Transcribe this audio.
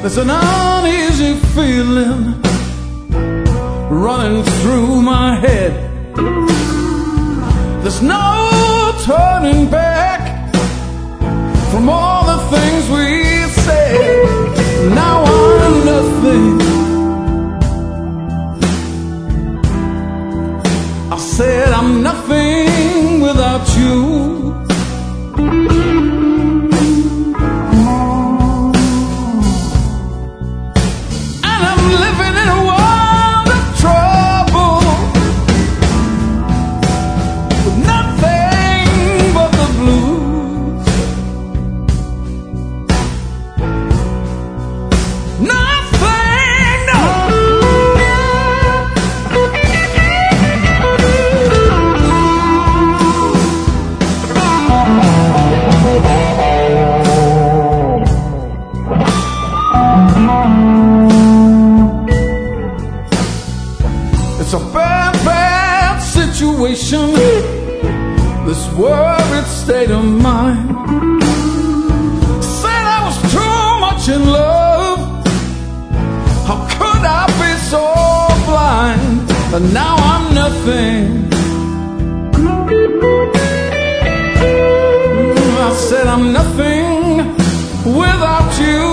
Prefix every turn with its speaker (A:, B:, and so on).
A: There's an uneasy feeling running through my head. There's no turning back from all the things we said. Now I'm nothing. I said I'm nothing without you. It's a bad, bad situation, this worried state of mind. Said I was too much in love. How could I be so blind? But now I'm nothing. I said I'm nothing without you.